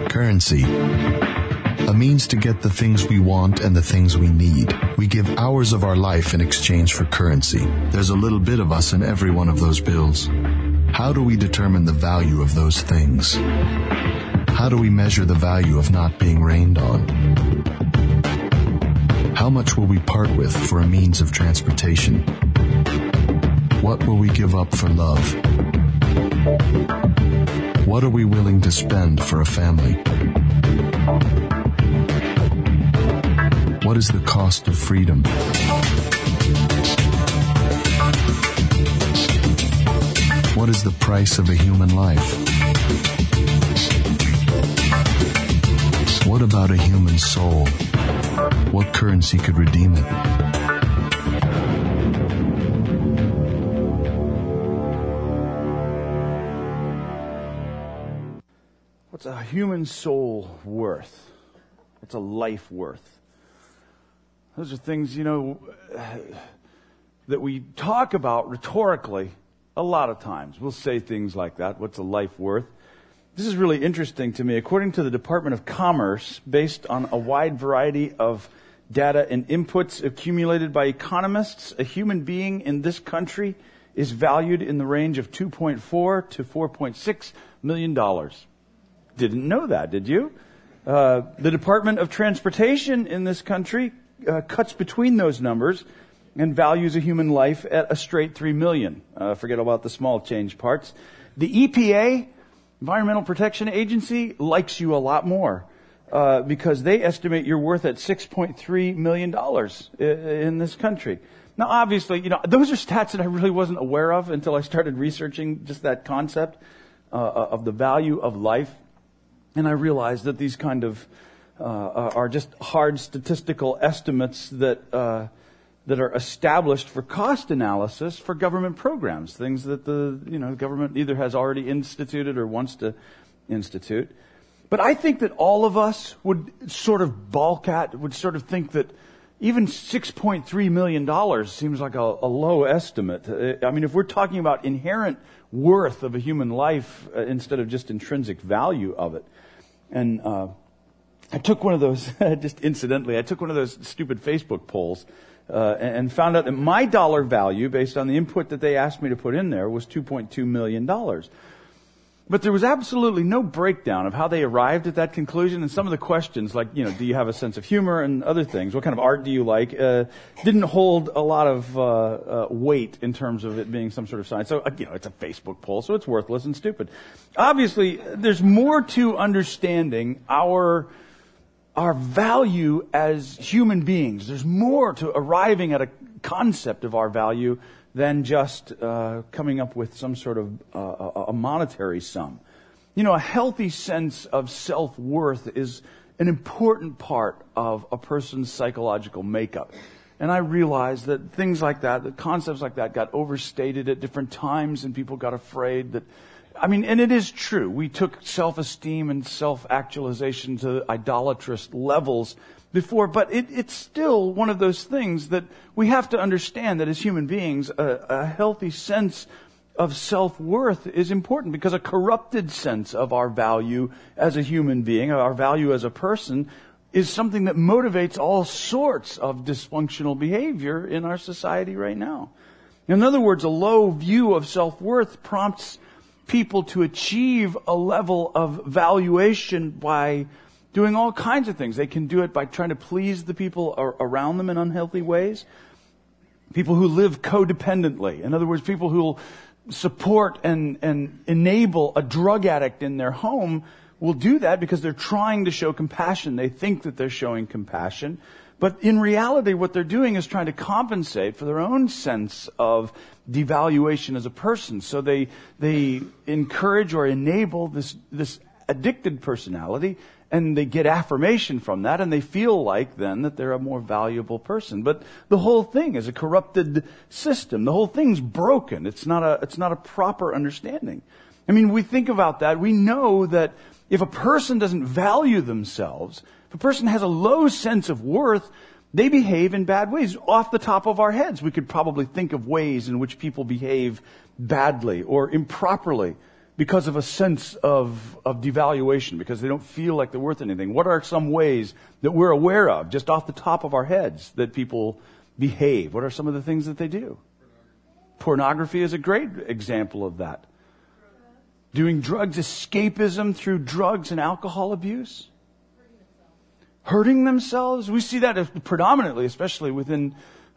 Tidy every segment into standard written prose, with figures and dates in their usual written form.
Currency. A means to get the things we want and the things we need. We give hours of our life in exchange for currency. There's a little bit of us in every one of those bills. How do we determine the value of those things? How do we measure the value of not being rained on? How much will we part with for a means of transportation? What will we give up for love? What are we willing to spend for a family? What is the cost of freedom? What is the price of a human life? What about a human soul? What currency could redeem it? What's a human soul worth? What's a life worth? Those are things, that we talk about rhetorically a lot of times. We'll say things like that. What's a life worth? This is really interesting to me. According to the Department of Commerce, based on a wide variety of data and inputs accumulated by economists, a human being in this country is valued in the range of $2.4 to $4.6 million. Didn't know that, did you? The Department of Transportation in this country cuts between those numbers and values a human life at a straight $3 million. Forget about the small change parts. The EPA, Environmental Protection Agency, likes you a lot more because they estimate your worth at $6.3 million in this country. Now, obviously, those are stats that I really wasn't aware of until I started researching just that concept of the value of life. And I realized that these kind of are just hard statistical estimates that are established for cost analysis for government programs, things that the government either has already instituted or wants to institute. But I think that all of us would sort of think that even $6.3 million seems like a low estimate. I mean, if we're talking about inherent worth of a human life instead of just intrinsic value of it. And I took one of those, just incidentally, I took one of those stupid Facebook polls and found out that my dollar value, based on the input that they asked me to put in there, was $2.2 million. But there was absolutely no breakdown of how they arrived at that conclusion. And some of the questions, like, do you have a sense of humor and other things? What kind of art do you like? Didn't hold a lot of weight in terms of it being some sort of science. So, it's a Facebook poll, so it's worthless and stupid. Obviously, there's more to understanding our value as human beings. There's more to arriving at a concept of our value than just coming up with some sort of a monetary sum. A healthy sense of self-worth is an important part of a person's psychological makeup. And I realized that things like that concepts like that got overstated at different times, and people got afraid that, and it is true. We took self-esteem and self-actualization to idolatrous levels before, but it's still one of those things that we have to understand that as human beings, a healthy sense of self-worth is important, because a corrupted sense of our value as a human being, our value as a person, is something that motivates all sorts of dysfunctional behavior in our society right now. In other words, a low view of self-worth prompts people to achieve a level of valuation by doing all kinds of things. They can do it by trying to please the people around them in unhealthy ways. People who live codependently. In other words, people who will support and enable a drug addict in their home will do that because they're trying to show compassion. They think that they're showing compassion. But in reality, what they're doing is trying to compensate for their own sense of devaluation as a person. So they encourage or enable this addicted personality, and they get affirmation from that, and they feel like then that they're a more valuable person. But the whole thing is a corrupted system. The whole thing's broken. It's not a proper understanding. We think about that. We know that if a person doesn't value themselves, if a person has a low sense of worth, they behave in bad ways. Off the top of our heads, we could probably think of ways in which people behave badly or improperly. because of a sense of devaluation, because they don't feel like they're worth anything? What are some ways that we're aware of, just off the top of our heads, that people behave? What are some of the things that they do? Pornography is a great example of that. Doing drugs, escapism through drugs and alcohol abuse. Hurting themselves. We see that predominantly, especially within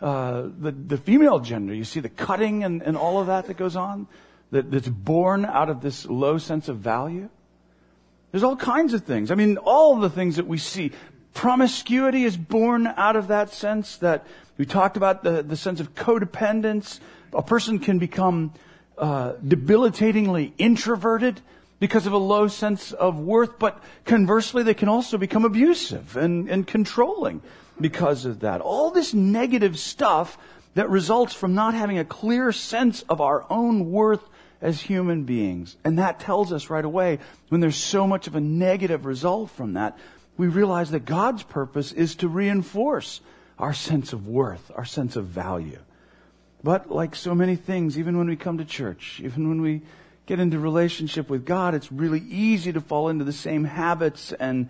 the female gender. You see the cutting and all of that goes on, that's born out of this low sense of value. There's all kinds of things. I mean, all the things that we see. Promiscuity is born out of that sense that we talked about, the sense of codependence. A person can become debilitatingly introverted because of a low sense of worth, but conversely, they can also become abusive and controlling because of that. All this negative stuff that results from not having a clear sense of our own worth as human beings. And that tells us right away, when there's so much of a negative result from that, we realize that God's purpose is to reinforce our sense of worth, our sense of value. But like so many things, even when we come to church, even when we get into relationship with God, it's really easy to fall into the same habits and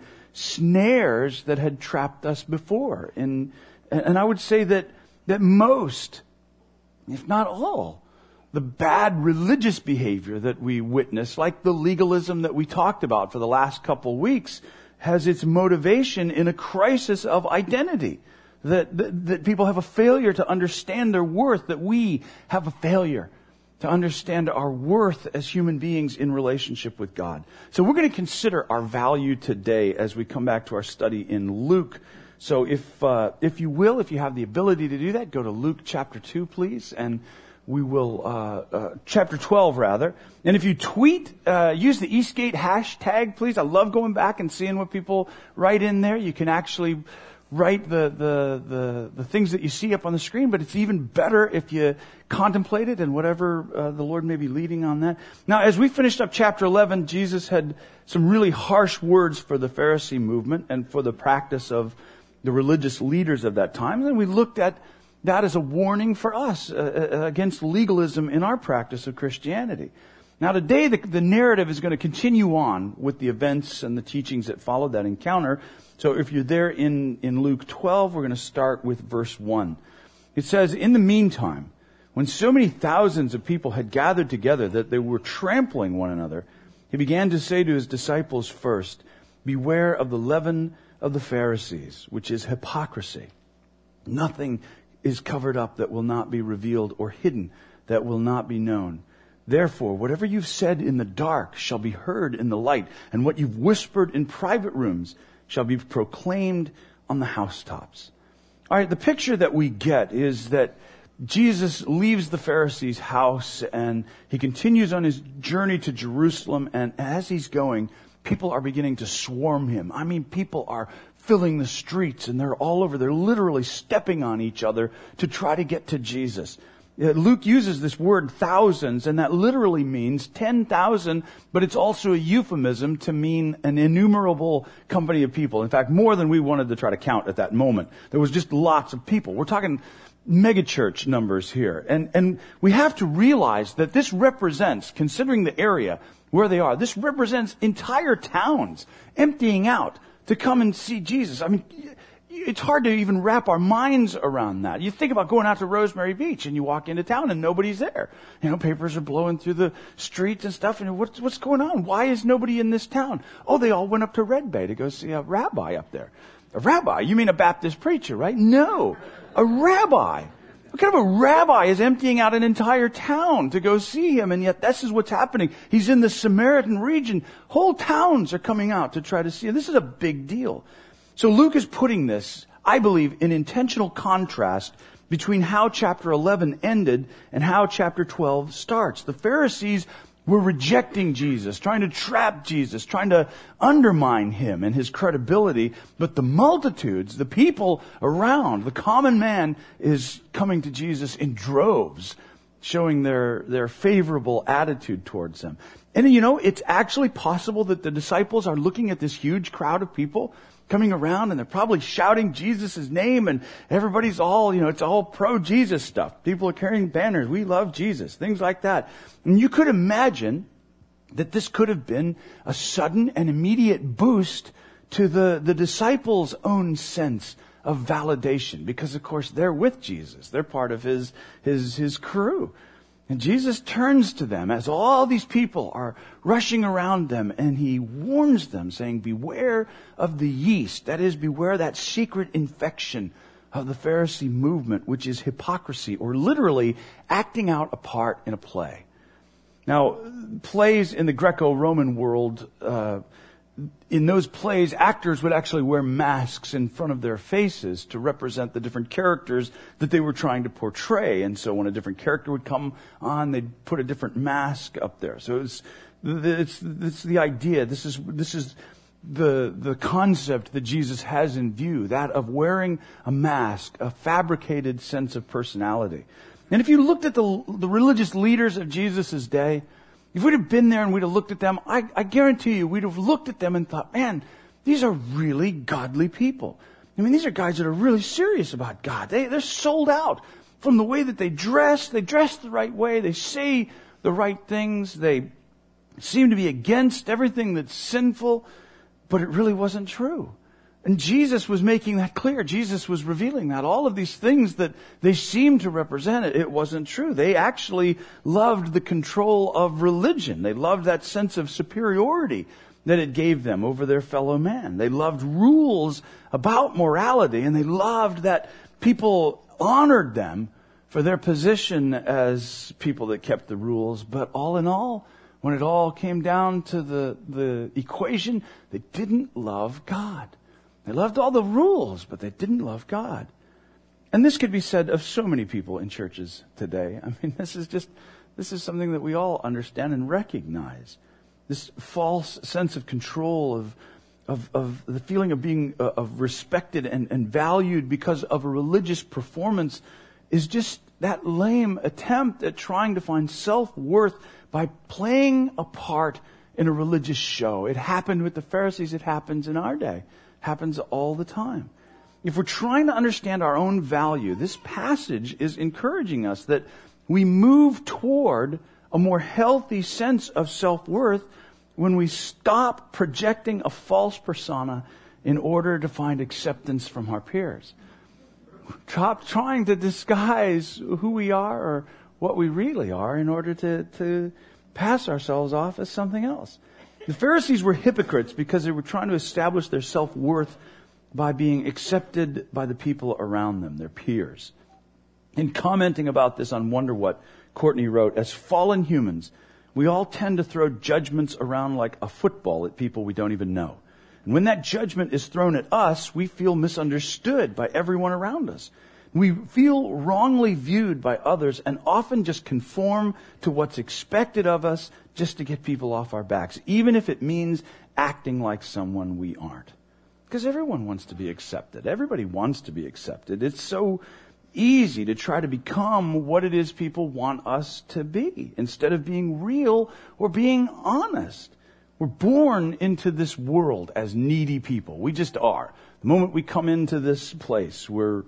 snares that had trapped us before. And I would say that most, if not all, the bad religious behavior that we witness, like the legalism that we talked about for the last couple weeks, has its motivation in a crisis of identity. That people have a failure to understand their worth, that we have a failure to understand our worth as human beings in relationship with God. So we're going to consider our value today as we come back to our study in Luke. So if you will, if you have the ability to do that, go to Luke chapter 2, please, and we will, chapter 12 rather. And if you tweet, use the Eastgate hashtag, please. I love going back and seeing what people write in there. You can actually write the things that you see up on the screen, but it's even better if you contemplate it and whatever the Lord may be leading on that. Now, as we finished up chapter 11, Jesus had some really harsh words for the Pharisee movement and for the practice of the religious leaders of that time. And then we looked at that as a warning for us against legalism in our practice of Christianity. Now today the narrative is going to continue on with the events and the teachings that followed that encounter. So if you're there in Luke 12, we're going to start with verse 1. It says, "In the meantime, when so many thousands of people had gathered together that they were trampling one another, he began to say to his disciples first, 'Beware of the leaven of the Pharisees, which is hypocrisy. Nothing is covered up that will not be revealed, or hidden that will not be known. Therefore, whatever you've said in the dark shall be heard in the light, and what you've whispered in private rooms shall be proclaimed on the housetops.'" All right, the picture that we get is that Jesus leaves the Pharisees' house and he continues on his journey to Jerusalem, and as he's going, people are beginning to swarm him. I mean, people are filling the streets and they're all over. They're literally stepping on each other to try to get to Jesus. Luke uses this word thousands, and that literally means 10,000, but it's also a euphemism to mean an innumerable company of people. In fact, more than we wanted to try to count at that moment. There was just lots of people. We're talking megachurch numbers here. And we have to realize that this represents, considering the area where they are, this represents entire towns emptying out to come and see Jesus. I mean, it's hard to even wrap our minds around that. You think about going out to Rosemary Beach and you walk into town and nobody's there. You know, papers are blowing through the streets and stuff. And what's going on? Why is nobody in this town? Oh, they all went up to Red Bay to go see a rabbi up there. A rabbi? You mean a Baptist preacher, right? No, a rabbi. What kind of a rabbi is emptying out an entire town to go see him? And yet this is what's happening. He's in the Samaritan region. Whole towns are coming out to try to see him. This is a big deal. So Luke is putting this, I believe, in intentional contrast between how chapter 11 ended and how chapter 12 starts. The Pharisees were rejecting Jesus, trying to trap Jesus, trying to undermine him and his credibility. But the multitudes, the people around, the common man is coming to Jesus in droves, showing their favorable attitude towards him. And you know, it's actually possible that the disciples are looking at this huge crowd of people coming around, and they're probably shouting Jesus' name, and everybody's all, it's all pro-Jesus stuff. People are carrying banners, "We love Jesus," things like that. And you could imagine that this could have been a sudden and immediate boost to the disciples' own sense of validation, because of course they're with Jesus. They're part of his crew. And Jesus turns to them as all these people are rushing around them, and he warns them, saying, beware of the yeast. That is, beware that secret infection of the Pharisee movement, which is hypocrisy, or literally acting out a part in a play. Now, plays in the Greco-Roman world, in those plays, actors would actually wear masks in front of their faces to represent the different characters that they were trying to portray. And so when a different character would come on, they'd put a different mask up there. So it's the idea. This is the concept that Jesus has in view, that of wearing a mask, a fabricated sense of personality. And if you looked at the religious leaders of Jesus' day, if we'd have been there and we'd have looked at them, I guarantee you we'd have looked at them and thought, man, these are really godly people. I mean, these are guys that are really serious about God. They're sold out from the way that they dress. They dress the right way. They say the right things. They seem to be against everything that's sinful, but it really wasn't true. And Jesus was making that clear. Jesus was revealing that. All of these things that they seemed to represent, it wasn't true. They actually loved the control of religion. They loved that sense of superiority that it gave them over their fellow man. They loved rules about morality, and they loved that people honored them for their position as people that kept the rules. But all in all, when it all came down to the equation, they didn't love God. They loved all the rules, but they didn't love God. And this could be said of so many people in churches today. I mean, this is something that we all understand and recognize. This false sense of control, of the feeling of being of respected and valued because of a religious performance is just that lame attempt at trying to find self-worth by playing a part in a religious show. It happened with the Pharisees. It happens in our day. Happens all the time. If we're trying to understand our own value, this passage is encouraging us that we move toward a more healthy sense of self-worth when we stop projecting a false persona in order to find acceptance from our peers. Stop trying to disguise who we are or what we really are in order to pass ourselves off as something else. The Pharisees were hypocrites because they were trying to establish their self-worth by being accepted by the people around them, their peers. In commenting about this on Wonder What, Courtney wrote, as fallen humans, we all tend to throw judgments around like a football at people we don't even know. And when that judgment is thrown at us, we feel misunderstood by everyone around us. We feel wrongly viewed by others and often just conform to what's expected of us just to get people off our backs, even if it means acting like someone we aren't. Because everyone wants to be accepted. Everybody wants to be accepted. It's so easy to try to become what it is people want us to be instead of being real or being honest. We're born into this world as needy people. We just are. The moment we come into this place, we're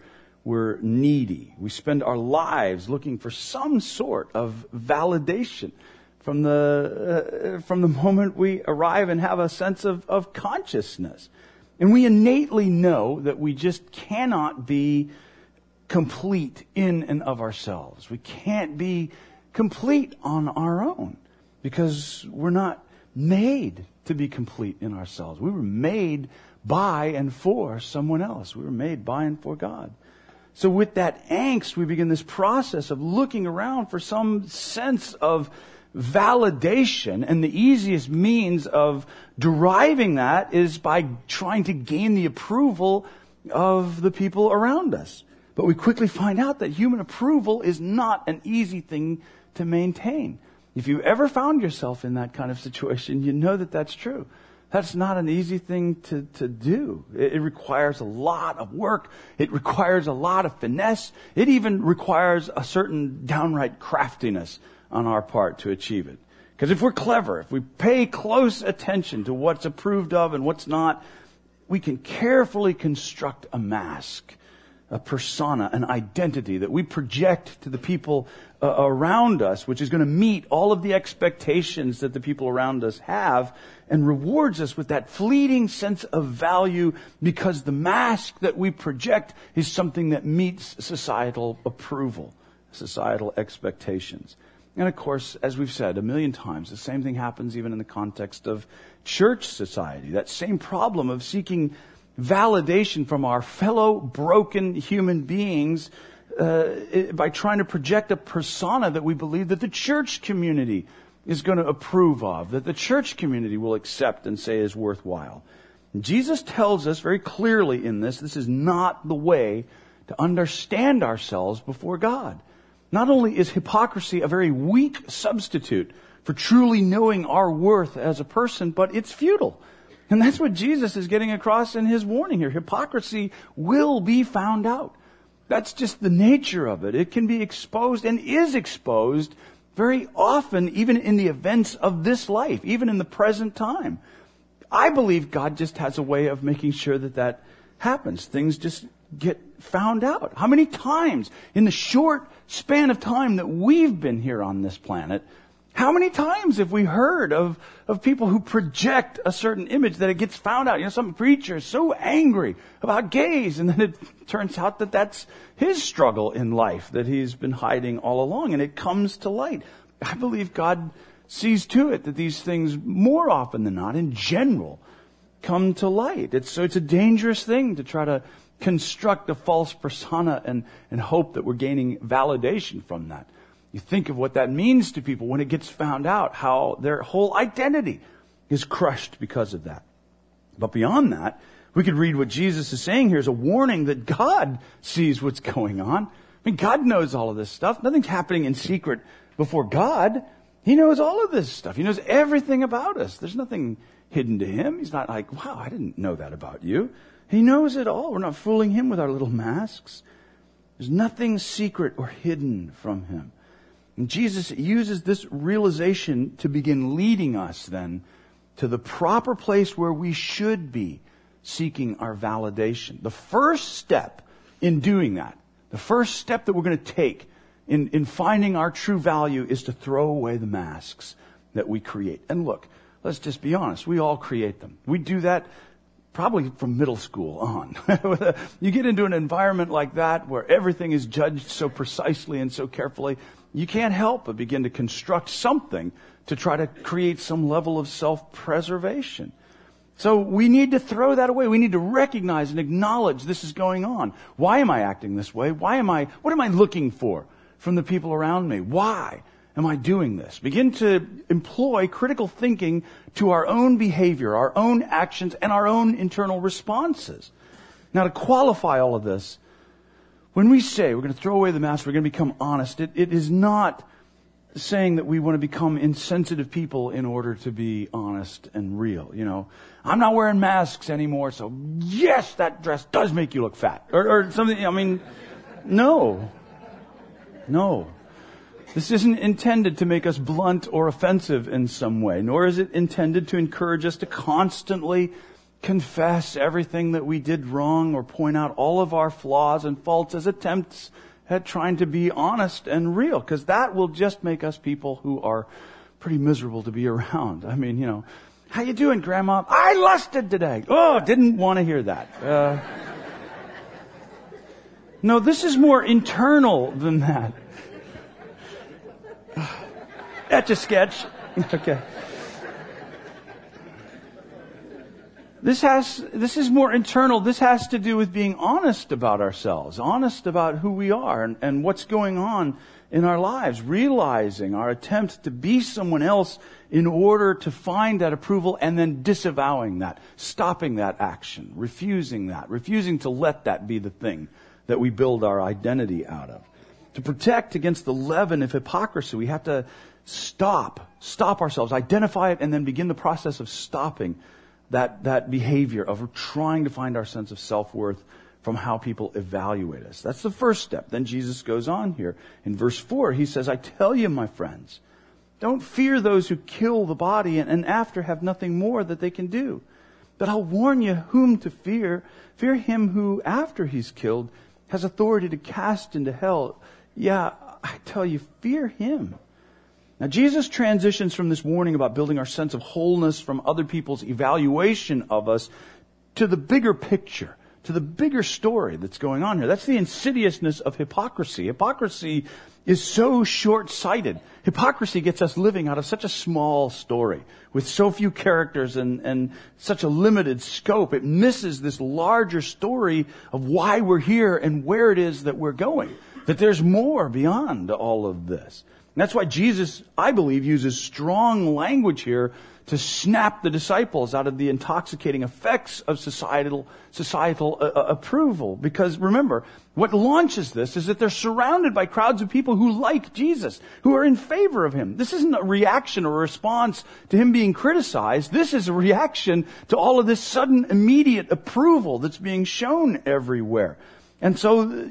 needy. We spend our lives looking for some sort of validation from the moment we arrive and have a sense of consciousness. And we innately know that we just cannot be complete in and of ourselves. We can't be complete on our own because we're not made to be complete in ourselves. We were made by and for someone else. We were made by and for God. So with that angst, we begin this process of looking around for some sense of validation. And the easiest means of deriving that is by trying to gain the approval of the people around us. But we quickly find out that human approval is not an easy thing to maintain. If you ever found yourself in that kind of situation, you know that that's true. That's not an easy thing to do. It requires a lot of work. It requires a lot of finesse. It even requires a certain downright craftiness on our part to achieve it. Because if we're clever, if we pay close attention to what's approved of and what's not, we can carefully construct a mask a persona, an identity that we project to the people around us, which is going to meet all of the expectations that the people around us have, and rewards us with that fleeting sense of value because the mask that we project is something that meets societal approval, societal expectations. And of course, as we've said a million times, the same thing happens even in the context of church society. That same problem of seeking validation from our fellow broken human beings by trying to project a persona that we believe that the church community is going to approve of, that the church community will accept and say is worthwhile. And Jesus tells us very clearly in this is not the way to understand ourselves before God. Not only is hypocrisy a very weak substitute for truly knowing our worth as a person, but it's futile. And that's what Jesus is getting across in his warning here. Hypocrisy will be found out. That's just the nature of it. It can be exposed and is exposed very often, even in the events of this life, even in the present time. I believe God just has a way of making sure that happens. Things just get found out. How many times in the short span of time that we've been here on this planet, how many times have we heard of people who project a certain image that it gets found out? Some preacher is so angry about gays, and then it turns out that that's his struggle in life that he's been hiding all along, and it comes to light. I believe God sees to it that these things, more often than not, in general, come to light. It's a dangerous thing to try to construct a false persona and hope that we're gaining validation from that. You think of what that means to people when it gets found out, how their whole identity is crushed because of that. But beyond that, we could read what Jesus is saying here as a warning that God sees what's going on. I mean, God knows all of this stuff. Nothing's happening in secret before God. He knows all of this stuff. He knows everything about us. There's nothing hidden to him. He's not like, wow, I didn't know that about you. He knows it all. We're not fooling him with our little masks. There's nothing secret or hidden from him. And Jesus uses this realization to begin leading us then to the proper place where we should be seeking our validation. The first step in doing that, the first step that we're going to take in finding our true value is to throw away the masks that we create. And look, let's just be honest. We all create them. We do that probably from middle school on. You get into an environment like that where everything is judged so precisely and so carefully, you can't help but begin to construct something to try to create some level of self-preservation. So we need to throw that away. We need to recognize and acknowledge this is going on. Why am I acting this way? What am I looking for from the people around me? Why am I doing this? Begin to employ critical thinking to our own behavior, our own actions, and our own internal responses. Now, to qualify all of this, when we say we're going to throw away the mask, we're going to become honest, it is not saying that we want to become insensitive people in order to be honest and real. I'm not wearing masks anymore, so yes, that dress does make you look fat. Or something, no. This isn't intended to make us blunt or offensive in some way, nor is it intended to encourage us to constantly confess everything that we did wrong or point out all of our flaws and faults as attempts at trying to be honest and real, because that will just make us people who are pretty miserable to be around. I mean, how you doing, Grandma? I lusted today. Oh, didn't want to hear that. No, this is more internal than that. Etch a sketch. Okay. This is more internal. This has to do with being honest about ourselves, honest about who we are and what's going on in our lives, realizing our attempt to be someone else in order to find that approval and then disavowing that, stopping that action, refusing to let that be the thing that we build our identity out of. To protect against the leaven of hypocrisy, we have to stop ourselves, identify it, and then begin the process of stopping that behavior of trying to find our sense of self-worth from how people evaluate us. That's the first step. Then Jesus goes on here. In verse 4, he says, I tell you, my friends, don't fear those who kill the body and after have nothing more that they can do. But I'll warn you whom to fear. Fear him who, after he's killed, has authority to cast into hell. Yeah, I tell you, fear him. Now, Jesus transitions from this warning about building our sense of wholeness from other people's evaluation of us to the bigger picture, to the bigger story that's going on here. That's the insidiousness of hypocrisy. Hypocrisy is so short-sighted. Hypocrisy gets us living out of such a small story with so few characters and such a limited scope. It misses this larger story of why we're here and where it is that we're going. That there's more beyond all of this. And that's why Jesus, I believe, uses strong language here to snap the disciples out of the intoxicating effects of societal approval. Because remember, what launches this is that they're surrounded by crowds of people who like Jesus, who are in favor of him. This isn't a reaction or a response to him being criticized. This is a reaction to all of this sudden, immediate approval that's being shown everywhere. And so,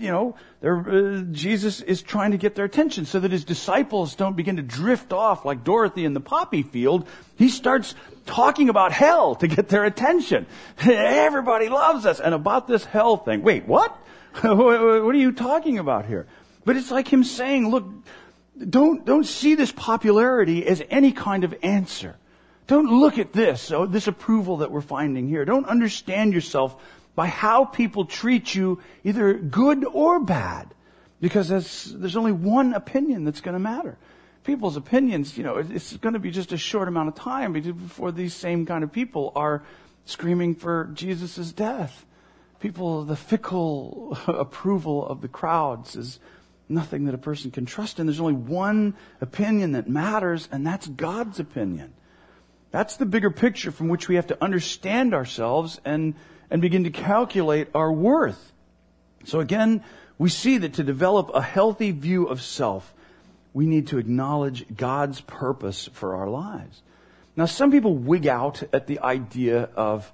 Jesus is trying to get their attention so that his disciples don't begin to drift off like Dorothy in the poppy field. He starts talking about hell to get their attention. Everybody loves us. And about this hell thing. Wait, what? What are you talking about here? But it's like him saying, look, don't see this popularity as any kind of answer. Don't look at this approval that we're finding here. Don't understand yourself by how people treat you, either good or bad. Because there's only one opinion that's going to matter. People's opinions, it's going to be just a short amount of time before these same kind of people are screaming for Jesus' death. The fickle approval of the crowds is nothing that a person can trust in. There's only one opinion that matters, and that's God's opinion. That's the bigger picture from which we have to understand ourselves and begin to calculate our worth. So again, we see that to develop a healthy view of self, we need to acknowledge God's purpose for our lives. Now, some people wig out at the idea of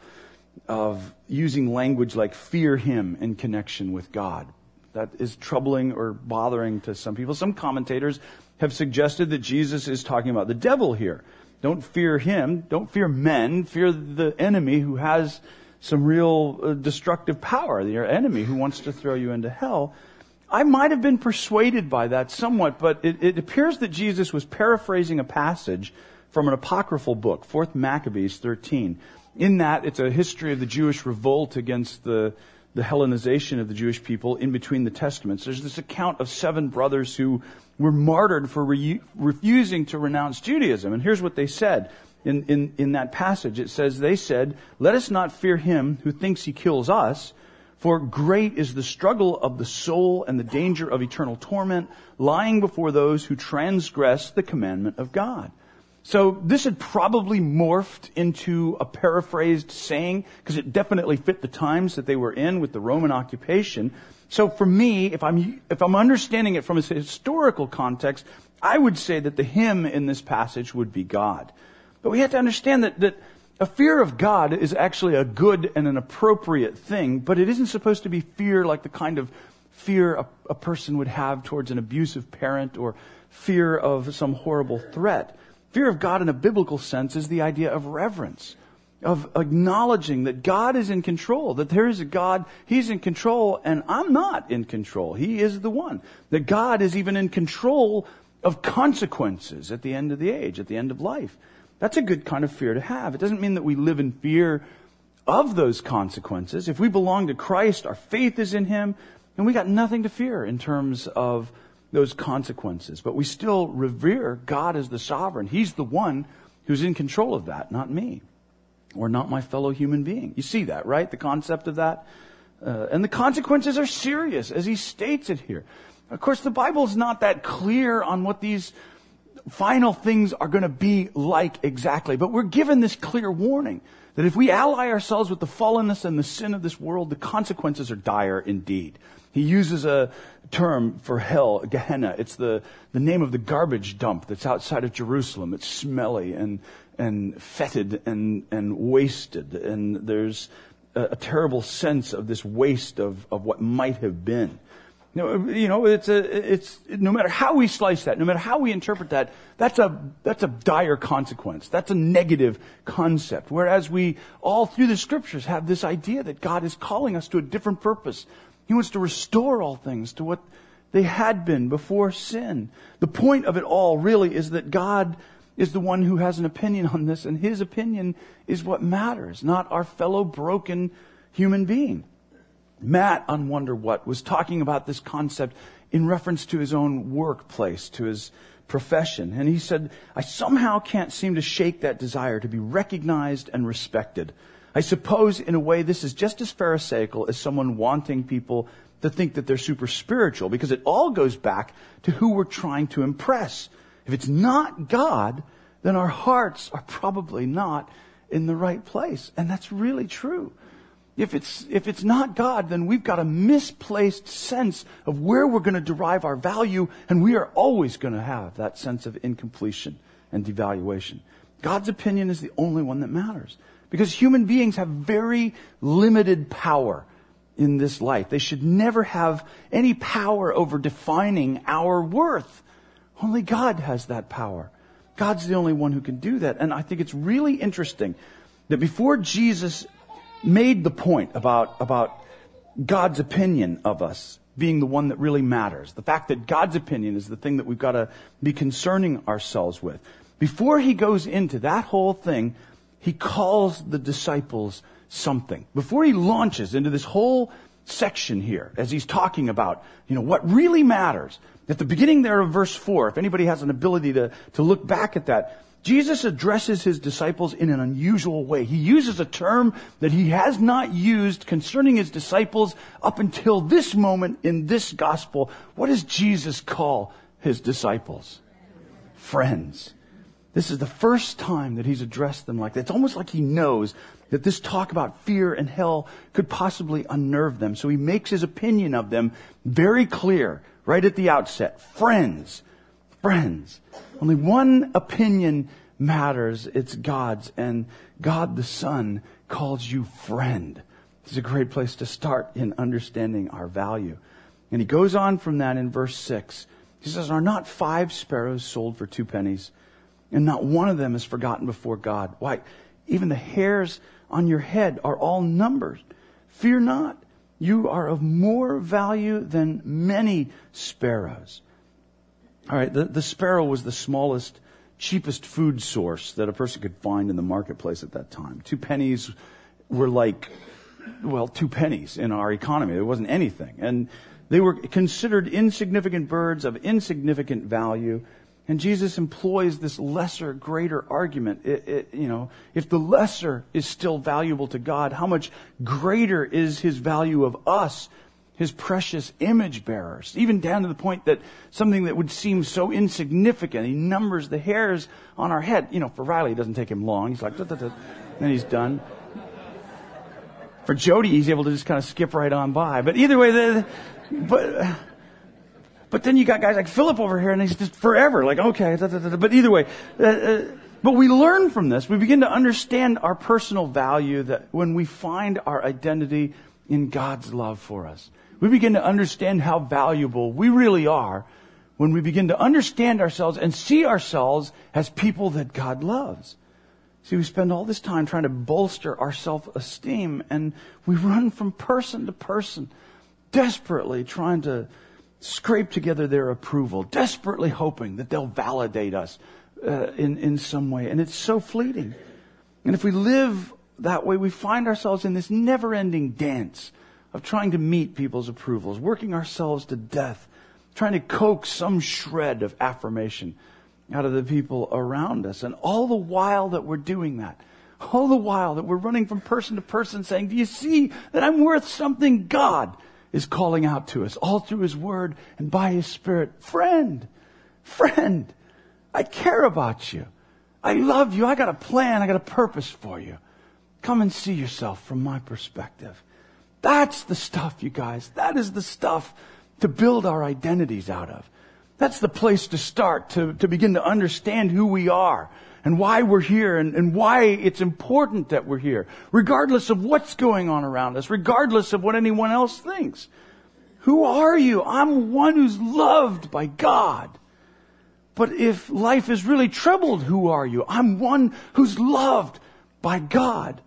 using language like fear him in connection with God. That is troubling or bothering to some people. Some commentators have suggested that Jesus is talking about the devil here. Don't fear him. Don't fear men. Fear the enemy who has some real destructive power, your enemy who wants to throw you into hell. I might have been persuaded by that somewhat, but it appears that Jesus was paraphrasing a passage from an apocryphal book, 4th Maccabees 13. In that, it's a history of the Jewish revolt against the Hellenization of the Jewish people in between the Testaments. There's this account of 7 brothers who were martyred for refusing to renounce Judaism. And here's what they said. In that passage, it says, they said, "Let us not fear him who thinks he kills us, for great is the struggle of the soul and the danger of eternal torment lying before those who transgress the commandment of God." So this had probably morphed into a paraphrased saying, because it definitely fit the times that they were in with the Roman occupation. So for me, if I'm understanding it from its historical context, I would say that the him in this passage would be God. But we have to understand that a fear of God is actually a good and an appropriate thing, but it isn't supposed to be fear like the kind of fear a person would have towards an abusive parent or fear of some horrible threat. Fear of God in a biblical sense is the idea of reverence, of acknowledging that God is in control, that there is a God, He's in control, and I'm not in control. He is the one. That God is even in control of consequences at the end of the age, at the end of life. That's a good kind of fear to have. It doesn't mean that we live in fear of those consequences. If we belong to Christ, our faith is in Him, and we got nothing to fear in terms of those consequences. But we still revere God as the sovereign. He's the one who's in control of that, not me, or not my fellow human being. You see that, right? The concept of that. And the consequences are serious, as he states it here. Of course, the Bible's not that clear on what these final things are going to be like exactly. But we're given this clear warning that if we ally ourselves with the fallenness and the sin of this world, the consequences are dire indeed. He uses a term for hell, Gehenna. It's the name of the garbage dump that's outside of Jerusalem. It's smelly and fetid and wasted. And there's a terrible sense of this waste of what might have been. It's no matter how we slice that, no matter how we interpret that, that's a dire consequence. That's a negative concept. Whereas we all through the scriptures have this idea that God is calling us to a different purpose, He wants to restore all things to what they had been before sin. The point of it all really is that God is the one who has an opinion on this, and His opinion is what matters, not our fellow broken human being. Matt on Wonder What was talking about this concept in reference to his own workplace, to his profession. And he said, I somehow can't seem to shake that desire to be recognized and respected. I suppose in a way this is just as pharisaical as someone wanting people to think that they're super spiritual, because it all goes back to who we're trying to impress. If it's not God, then our hearts are probably not in the right place. And that's really true. If it's not God, then we've got a misplaced sense of where we're going to derive our value, and we are always going to have that sense of incompletion and devaluation. God's opinion is the only one that matters, because human beings have very limited power in this life. They should never have any power over defining our worth. Only God has that power. God's the only one who can do that. And I think it's really interesting that before Jesus made the point about God's opinion of us being the one that really matters, the fact that God's opinion is the thing that we've got to be concerning ourselves with, before He goes into that whole thing, He calls the disciples something. Before He launches into this whole section here, as He's talking about, what really matters, at the beginning there of verse 4, if anybody has an ability to look back at that, Jesus addresses His disciples in an unusual way. He uses a term that He has not used concerning His disciples up until this moment in this gospel. What does Jesus call His disciples? Friends. This is the first time that He's addressed them like that. It's almost like He knows that this talk about fear and hell could possibly unnerve them. So He makes His opinion of them very clear right at the outset. Friends. Friends. Only one opinion matters. It's God's. And God the Son calls you friend. This is a great place to start in understanding our value. And He goes on from that in verse 6. He says, are not 5 sparrows sold for 2 pennies? And not one of them is forgotten before God. Why, even the hairs on your head are all numbered. Fear not. You are of more value than many sparrows. All right, the sparrow was the smallest, cheapest food source that a person could find in the marketplace at that time. 2 pennies were like, 2 pennies in our economy. There wasn't anything. And they were considered insignificant birds of insignificant value. And Jesus employs this lesser, greater argument. If the lesser is still valuable to God, how much greater is His value of us, His precious image bearers, even down to the point that something that would seem so insignificant, He numbers the hairs on our head. For Riley, it doesn't take him long. He's like, da, da, da, and he's done. For Jody, he's able to just kind of skip right on by. But either way, but then you got guys like Philip over here, and he's just forever like, okay. Da, da, da, da. But either way, but we learn from this. We begin to understand our personal value that when we find our identity in God's love for us. We begin to understand how valuable we really are when we begin to understand ourselves and see ourselves as people that God loves. See, we spend all this time trying to bolster our self-esteem, and we run from person to person, desperately trying to scrape together their approval, desperately hoping that they'll validate us in some way. And it's so fleeting. And if we live that way, we find ourselves in this never-ending dance of trying to meet people's approvals, working ourselves to death, trying to coax some shred of affirmation out of the people around us. And all the while that we're doing that, all the while that we're running from person to person saying, do you see that I'm worth something? God is calling out to us all through His Word and by His Spirit. Friend, I care about you. I love you. I got a plan. I got a purpose for you. Come and see yourself from my perspective. That's the stuff, you guys. That is the stuff to build our identities out of. That's the place to start, to begin to understand who we are and why we're here and why it's important that we're here, regardless of what's going on around us, regardless of what anyone else thinks. Who are you? I'm one who's loved by God. But if life is really troubled, who are you? I'm one who's loved by God.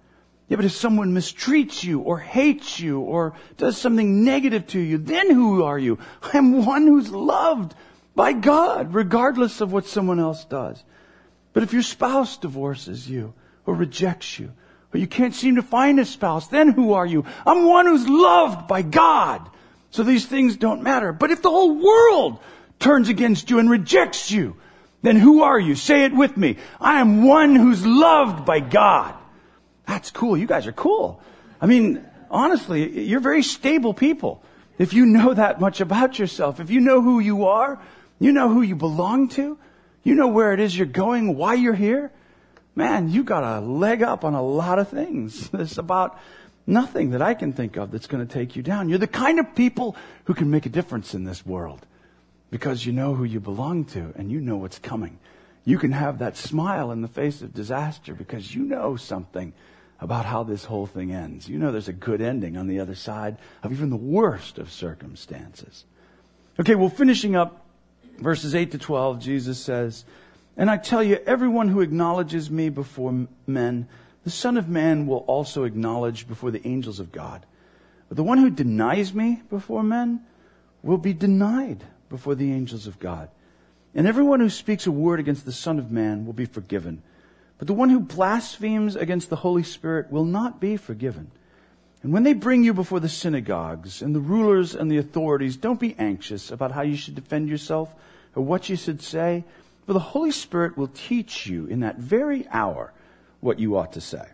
Yeah, but if someone mistreats you or hates you or does something negative to you, then who are you? I'm one who's loved by God, regardless of what someone else does. But if your spouse divorces you or rejects you, or you can't seem to find a spouse, then who are you? I'm one who's loved by God. So these things don't matter. But if the whole world turns against you and rejects you, then who are you? Say it with me. I am one who's loved by God. That's cool. You guys are cool. I mean, honestly, you're very stable people. If you know that much about yourself, if you know who you are, you know who you belong to, you know where it is you're going, why you're here, man, you got a leg up on a lot of things. There's about nothing that I can think of that's going to take you down. You're the kind of people who can make a difference in this world because you know who you belong to and you know what's coming. You can have that smile in the face of disaster because you know something about how this whole thing ends. You know there's a good ending on the other side of even the worst of circumstances. Okay, well, finishing up verses 8 to 12, Jesus says, "And I tell you, everyone who acknowledges me before men, the Son of Man will also acknowledge before the angels of God. But the one who denies me before men will be denied before the angels of God. And everyone who speaks a word against the Son of Man will be forgiven. But the one who blasphemes against the Holy Spirit will not be forgiven. And when they bring you before the synagogues and the rulers and the authorities, don't be anxious about how you should defend yourself or what you should say, for the Holy Spirit will teach you in that very hour what you ought to say."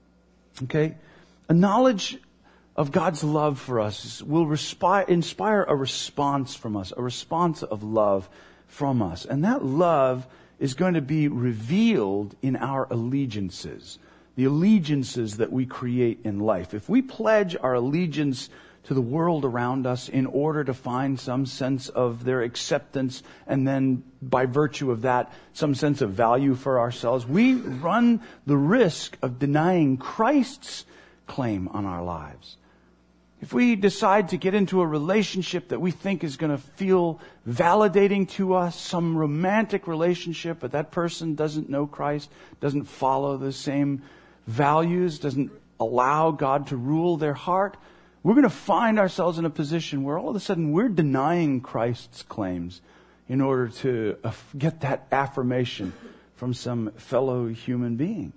Okay? A knowledge of God's love for us will inspire a response from us, a response of love from us. And that love is going to be revealed in our allegiances, the allegiances that we create in life. If we pledge our allegiance to the world around us in order to find some sense of their acceptance and then by virtue of that some sense of value for ourselves, we run the risk of denying Christ's claim on our lives. If we decide to get into a relationship that we think is going to feel validating to us, some romantic relationship, but that person doesn't know Christ, doesn't follow the same values, doesn't allow God to rule their heart, we're going to find ourselves in a position where all of a sudden we're denying Christ's claims in order to get that affirmation from some fellow human being.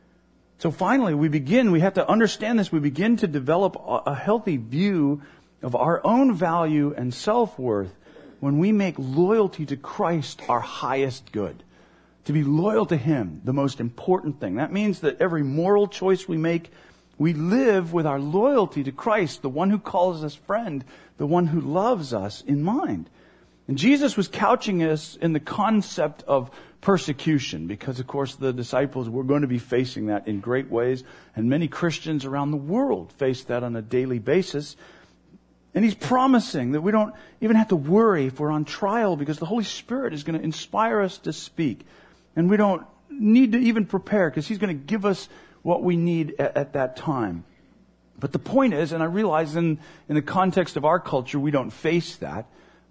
So finally, we have to understand this. We begin to develop a healthy view of our own value and self-worth when we make loyalty to Christ our highest good. To be loyal to Him, the most important thing. That means that every moral choice we make, we live with our loyalty to Christ, the one who calls us friend, the one who loves us, in mind. And Jesus was couching us in the concept of persecution because, of course, the disciples were going to be facing that in great ways. And many Christians around the world face that on a daily basis. And He's promising that we don't even have to worry if we're on trial because the Holy Spirit is going to inspire us to speak. And we don't need to even prepare because He's going to give us what we need at that time. But the point is, and I realize in the context of our culture, we don't face that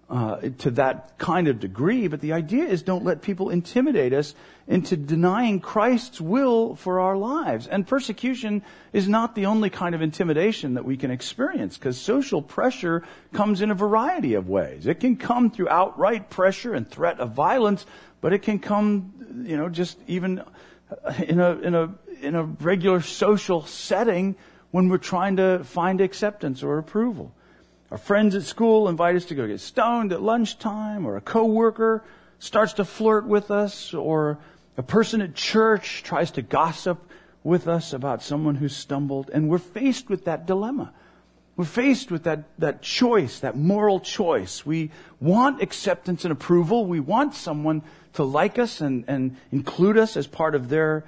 to that kind of degree, but the idea is don't let people intimidate us into denying Christ's will for our lives. And persecution is not the only kind of intimidation that we can experience, because social pressure comes in a variety of ways. It can come through outright pressure and threat of violence, but it can come, just even in a regular social setting when we're trying to find acceptance or approval. Our friends at school invite us to go get stoned at lunchtime, or a coworker starts to flirt with us, or a person at church tries to gossip with us about someone who stumbled, and we're faced with that dilemma. We're faced with that choice, that moral choice. We want acceptance and approval. We want someone to like us and include us as part of their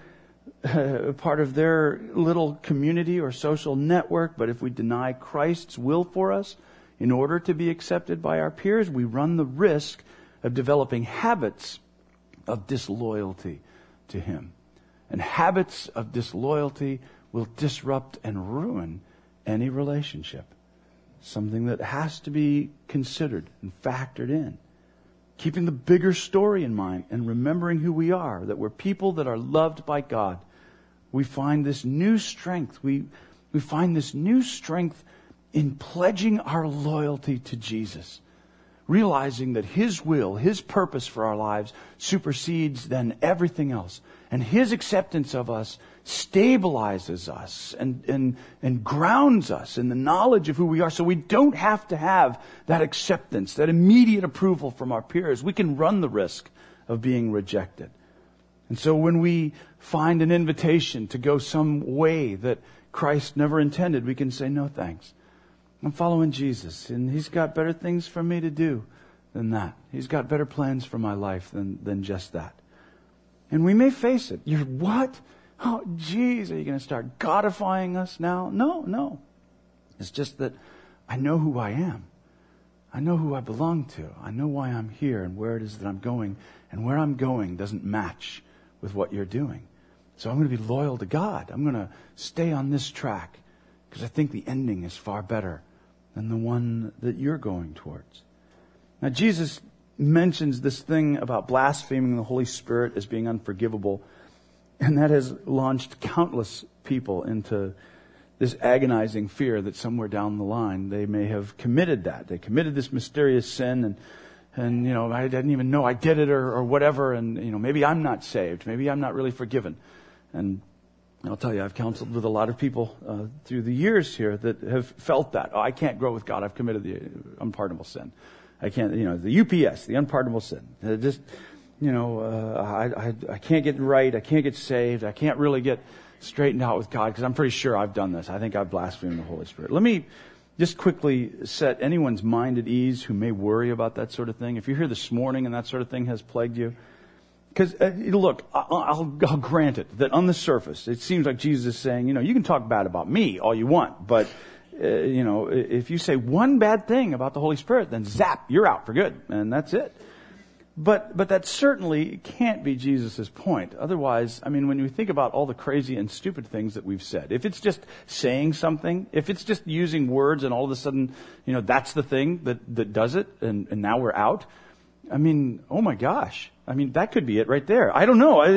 little community or social network. But if we deny Christ's will for us in order to be accepted by our peers, we run the risk of developing habits of disloyalty to Him. And habits of disloyalty will disrupt and ruin any relationship. Something that has to be considered and factored in. Keeping the bigger story in mind and remembering who we are, that we're people that are loved by God, we find this new strength. We find this new strength in pledging our loyalty to Jesus, realizing that His will, His purpose for our lives supersedes then everything else. And His acceptance of us stabilizes us and grounds us in the knowledge of who we are. So we don't have to have that acceptance, that immediate approval from our peers. We can run the risk of being rejected. And so when we find an invitation to go some way that Christ never intended, we can say, no thanks. I'm following Jesus, and He's got better things for me to do than that. He's got better plans for my life than just that. And we may face it. You're what? Oh, geez, are you going to start godifying us now? No. It's just that I know who I am. I know who I belong to. I know why I'm here and where it is that I'm going. And where I'm going doesn't match with what you're doing. So I'm going to be loyal to God. I'm going to stay on this track because I think the ending is far better than the one that you're going towards. Now, Jesus mentions this thing about blaspheming the Holy Spirit as being unforgivable, and that has launched countless people into this agonizing fear that somewhere down the line they may have committed that. They committed this mysterious sin, and you know, I didn't even know I did it or whatever, and you know, maybe I'm not saved, maybe I'm not really forgiven. And I'll tell you, I've counseled with a lot of people through the years here that have felt that. Oh, I can't grow with God. I've committed the unpardonable sin. I can't, you know, the UPS, the unpardonable sin. Just, you know, I can't get right. I can't get saved. I can't really get straightened out with God because I'm pretty sure I've done this. I think I've blasphemed the Holy Spirit. Let me just quickly set anyone's mind at ease who may worry about that sort of thing. If you're here this morning and that sort of thing has plagued you, because, look, I'll grant it that on the surface, it seems like Jesus is saying, you know, you can talk bad about me all you want, but, you know, if you say one bad thing about the Holy Spirit, then zap, you're out for good, and that's it. But that certainly can't be Jesus' point. Otherwise, I mean, when you think about all the crazy and stupid things that we've said, if it's just saying something, if it's just using words and all of a sudden, you know, that's the thing that does it, and now we're out, I mean, oh my gosh. I mean, that could be it right there. I don't know.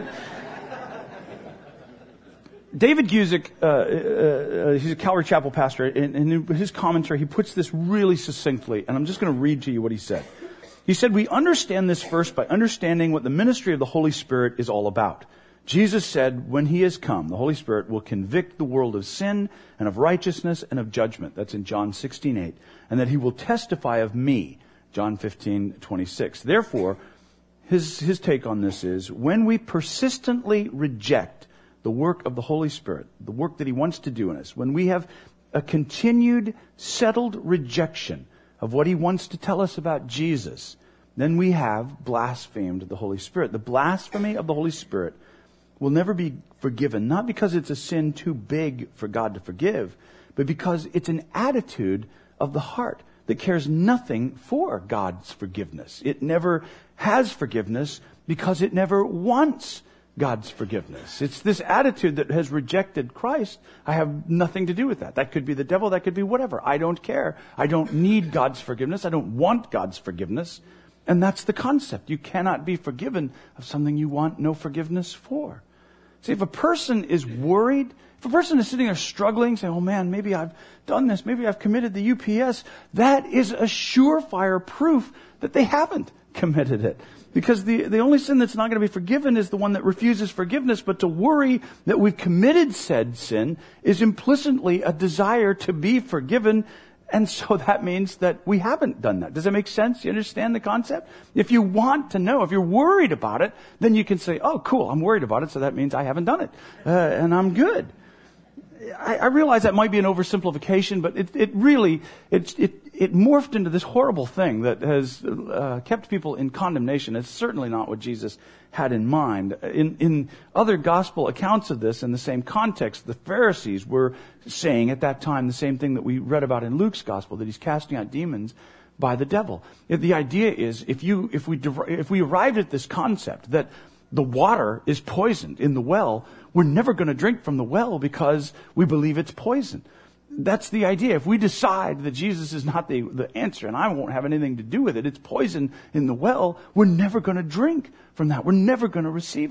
David Guzik, he's a Calvary Chapel pastor, and in his commentary, he puts this really succinctly, and I'm just going to read to you what he said. He said, we understand this first by understanding what the ministry of the Holy Spirit is all about. Jesus said, when He has come, the Holy Spirit will convict the world of sin and of righteousness and of judgment. That's in John 16:8. And that He will testify of me, John 15:26. Therefore, his take on this is, when we persistently reject the work of the Holy Spirit, the work that He wants to do in us, when we have a continued, settled rejection of what He wants to tell us about Jesus, then we have blasphemed the Holy Spirit. The blasphemy of the Holy Spirit will never be forgiven, not because it's a sin too big for God to forgive, but because it's an attitude of the heart that cares nothing for God's forgiveness. It never has forgiveness because it never wants God's forgiveness. It's this attitude that has rejected Christ. I have nothing to do with that. That could be the devil. That could be whatever. I don't care. I don't need God's forgiveness. I don't want God's forgiveness. And that's the concept. You cannot be forgiven of something you want no forgiveness for. See, if a person is worried, if a person is sitting there struggling, saying, oh man, maybe I've done this, maybe I've committed the UPS, that is a surefire proof that they haven't committed it. Because the only sin that's not going to be forgiven is the one that refuses forgiveness. But to worry that we've committed said sin is implicitly a desire to be forgiven. And so that means that we haven't done that. Does that make sense? You understand the concept? If you want to know, if you're worried about it, then you can say, oh, cool, I'm worried about it, so that means I haven't done it. And I'm good. I realize that might be an oversimplification, but it really morphed into this horrible thing that has kept people in condemnation. It's certainly not what Jesus had in mind. In other gospel accounts of this, in the same context, the Pharisees were saying at that time the same thing that we read about in Luke's gospel, that He's casting out demons by the devil. The idea is, if we arrived at this concept that the water is poisoned in the well, we're never going to drink from the well because we believe it's poison. That's the idea. If we decide that Jesus is not the answer and I won't have anything to do with it, it's poison in the well, we're never going to drink from that. We're never going to receive it.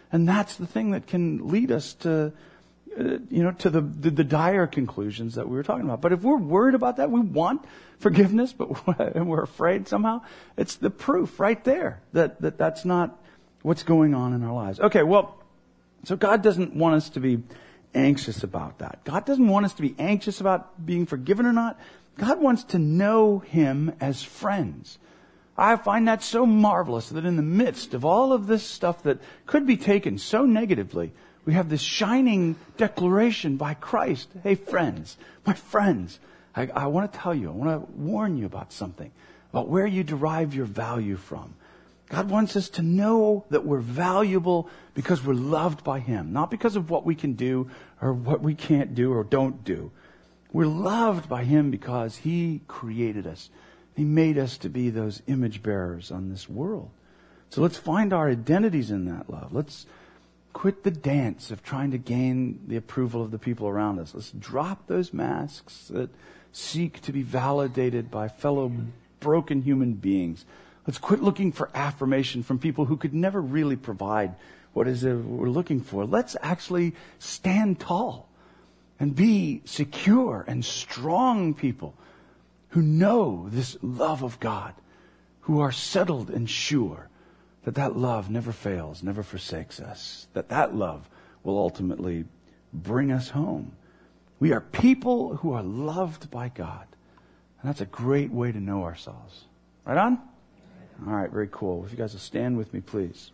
And that's the thing that can lead us to, to the dire conclusions that we were talking about. But if we're worried about that, we want forgiveness, and we're afraid somehow, it's the proof right there that that's not what's going on in our lives. Okay, well, so God doesn't want us to be anxious about that. God doesn't want us to be anxious about being forgiven or not. God wants to know Him as friends. I find that so marvelous that in the midst of all of this stuff that could be taken so negatively, we have this shining declaration by Christ. Hey, friends, my friends, I want to tell you, I want to warn you about something, about where you derive your value from. God wants us to know that we're valuable because we're loved by Him, not because of what we can do or what we can't do or don't do. We're loved by Him because He created us. He made us to be those image bearers on this world. So let's find our identities in that love. Let's quit the dance of trying to gain the approval of the people around us. Let's drop those masks that seek to be validated by fellow broken human beings. Let's quit looking for affirmation from people who could never really provide what is it we're looking for. Let's actually stand tall and be secure and strong people who know this love of God, who are settled and sure that love never fails, never forsakes us, that love will ultimately bring us home. We are people who are loved by God. And that's a great way to know ourselves. Right on? All right, very cool. If you guys will stand with me, please.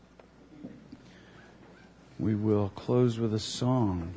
We will close with a song.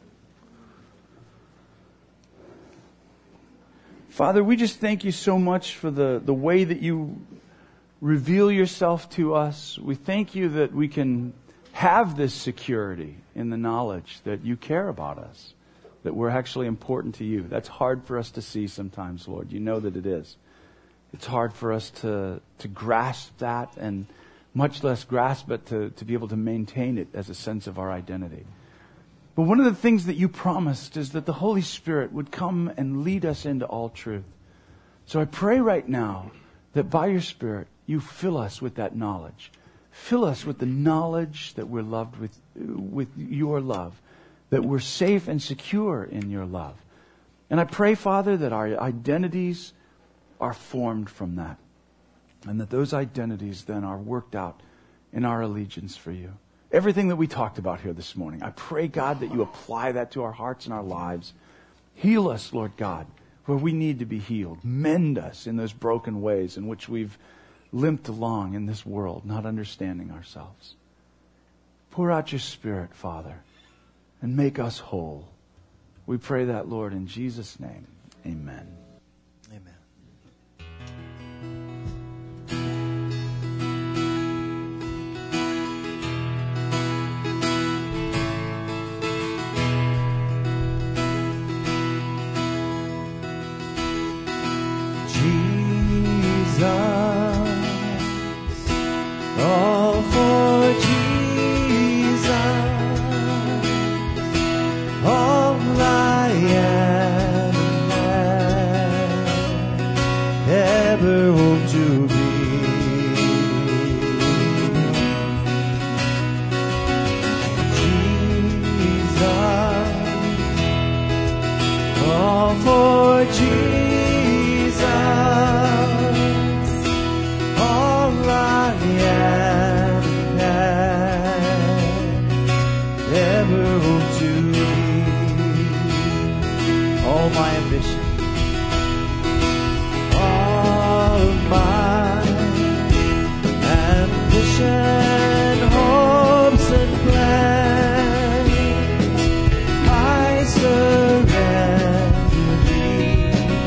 Father, we just thank you so much for the way that you reveal yourself to us. We thank you that we can have this security in the knowledge that you care about us, that we're actually important to you. That's hard for us to see sometimes, Lord. You know that it is. It's hard for us to grasp that, and much less grasp it to be able to maintain it as a sense of our identity. But one of the things that you promised is that the Holy Spirit would come and lead us into all truth. So I pray right now that by your Spirit, you fill us with that knowledge. Fill us with the knowledge that we're loved with your love, that we're safe and secure in your love. And I pray, Father, that our identities are formed from that, and that those identities then are worked out in our allegiance for you. Everything that we talked about here this morning, I pray, God, that you apply that to our hearts and our lives. Heal us, Lord God, where we need to be healed. Mend us in those broken ways in which we've limped along in this world, not understanding ourselves. Pour out your Spirit, Father, and make us whole. We pray that, Lord, in Jesus' name. Amen. Amen. All for Jesus, all I am and ever hope to be. Jesus, all for Jesus. All my ambition, hopes and plans, I surrender thee.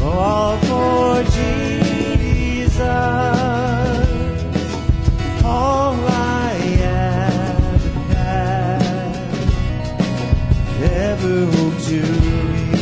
all for Jesus. All I am and have ever hope to be.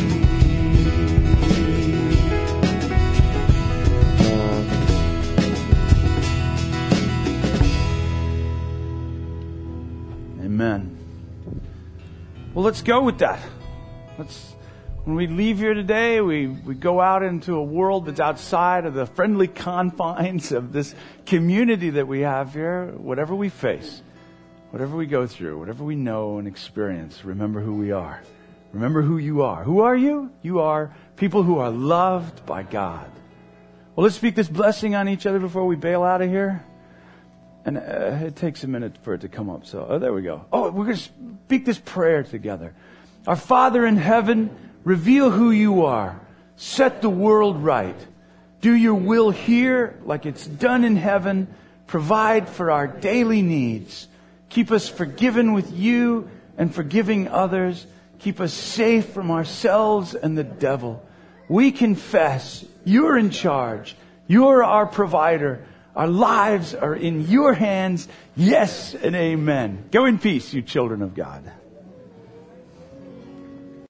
Amen. Well, let's go with that. When we leave here today, we go out into a world that's outside of the friendly confines of this community that we have here. Whatever we face, whatever we go through, whatever we know and experience, remember who we are. Remember who you are. Who are you? You are people who are loved by God. Well, let's speak this blessing on each other before we bail out of here. And it takes a minute for it to come up. So, there we go. We're going to speak this prayer together. Our Father in heaven, reveal who you are. Set the world right. Do your will here like it's done in heaven. Provide for our daily needs. Keep us forgiven with you and forgiving others. Keep us safe from ourselves and the devil. We confess you're in charge. You're our provider. Our lives are in your hands. Yes and amen. Go in peace, you children of God.